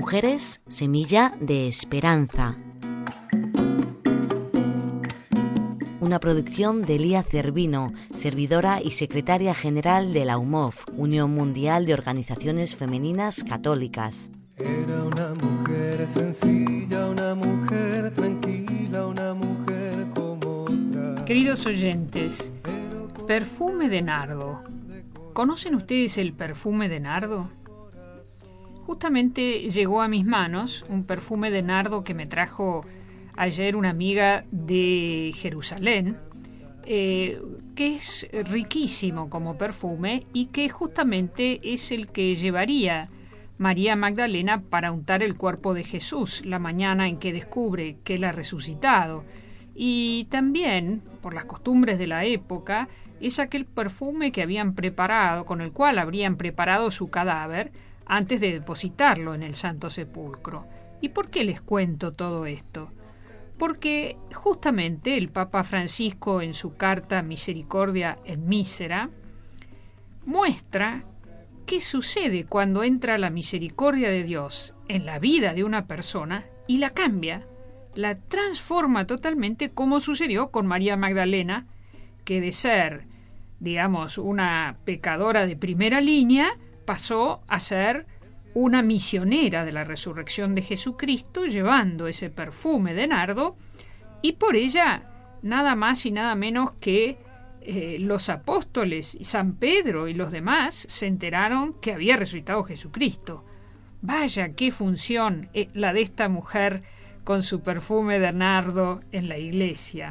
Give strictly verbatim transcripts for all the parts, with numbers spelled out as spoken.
Mujeres, semilla de esperanza. Una producción de Lía Cervino, servidora y secretaria general de la U M O F, Unión Mundial de Organizaciones Femeninas Católicas. Era una mujer sencilla, una mujer tranquila, una mujer como otra. Queridos oyentes, perfume de nardo. ¿Conocen ustedes el perfume de nardo? Justamente llegó a mis manos un perfume de nardo que me trajo ayer una amiga de Jerusalén, eh, que es riquísimo como perfume y que justamente es el que llevaría María Magdalena para untar el cuerpo de Jesús la mañana en que descubre que él ha resucitado. Y también, por las costumbres de la época, es aquel perfume que habían preparado, con el cual habrían preparado su cadáver antes de depositarlo en el Santo Sepulcro. ¿Y por qué les cuento todo esto? Porque justamente el Papa Francisco, en su carta Misericordia et Misera, muestra qué sucede cuando entra la misericordia de Dios en la vida de una persona y la cambia, la transforma totalmente, como sucedió con María Magdalena, que de ser, digamos, una pecadora de primera línea, pasó a ser una misionera de la resurrección de Jesucristo, llevando ese perfume de nardo, y por ella nada más y nada menos que eh, los apóstoles, San Pedro y los demás, se enteraron que había resucitado Jesucristo. Vaya qué función eh, la de esta mujer con su perfume de nardo en la iglesia.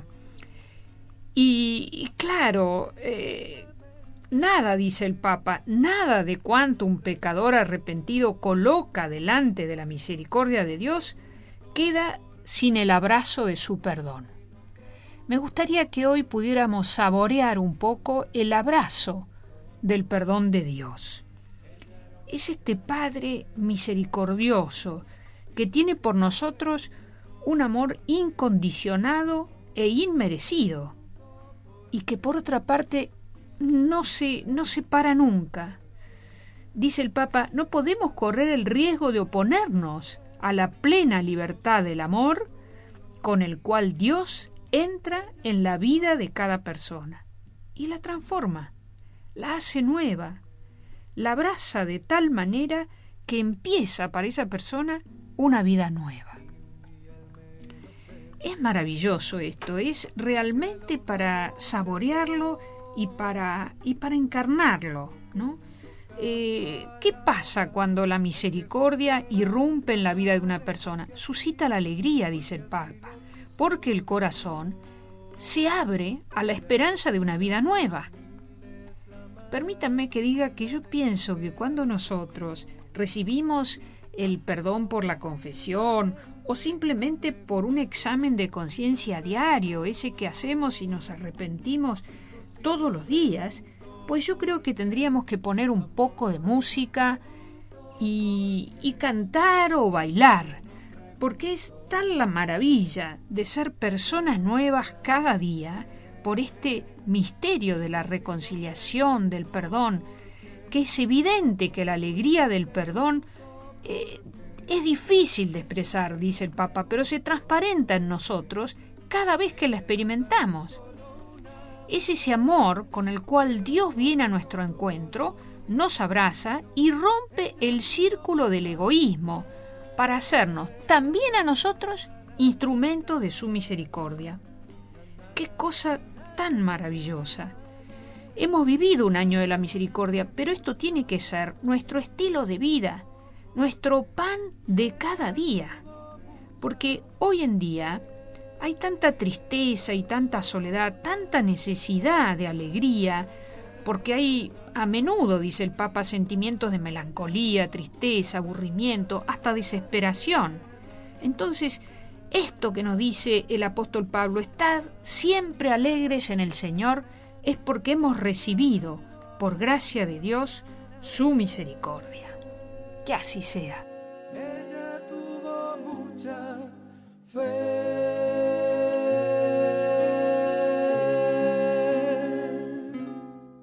Y, y claro, eh, nada, dice el Papa, nada de cuanto un pecador arrepentido coloca delante de la misericordia de Dios queda sin el abrazo de su perdón. Me gustaría que hoy pudiéramos saborear un poco el abrazo del perdón de Dios. Es este Padre misericordioso que tiene por nosotros un amor incondicionado e inmerecido y que por otra parte no se, no se para nunca. Dice el Papa, no podemos correr el riesgo de oponernos a la plena libertad del amor con el cual Dios entra en la vida de cada persona y la transforma, la hace nueva, la abraza de tal manera que empieza para esa persona una vida nueva. Es maravilloso esto, es realmente para saborearlo y para, y para encarnarlo, ¿no? Eh, ¿Qué pasa cuando la misericordia irrumpe en la vida de una persona? Suscita la alegría, dice el Papa, porque el corazón se abre a la esperanza de una vida nueva. Permítanme que diga que yo pienso que cuando nosotros recibimos el perdón por la confesión o simplemente por un examen de conciencia diario, ese que hacemos y nos arrepentimos todos los días, pues yo creo que tendríamos que poner un poco de música y, y cantar o bailar, porque es tal la maravilla de ser personas nuevas cada día por este misterio de la reconciliación, del perdón, que es evidente que la alegría del perdón eh, es difícil de expresar, dice el Papa, pero se transparenta en nosotros cada vez que la experimentamos. Es ese amor con el cual Dios viene a nuestro encuentro, nos abraza y rompe el círculo del egoísmo para hacernos también a nosotros instrumentos de su misericordia. ¡Qué cosa tan maravillosa! Hemos vivido un año de la misericordia, pero esto tiene que ser nuestro estilo de vida, nuestro pan de cada día, porque hoy en día hay tanta tristeza y tanta soledad, tanta necesidad de alegría, porque hay a menudo, dice el Papa, sentimientos de melancolía, tristeza, aburrimiento, hasta desesperación. Entonces, esto que nos dice el apóstol Pablo, estad siempre alegres en el Señor, es porque hemos recibido, por gracia de Dios, su misericordia. Que así sea.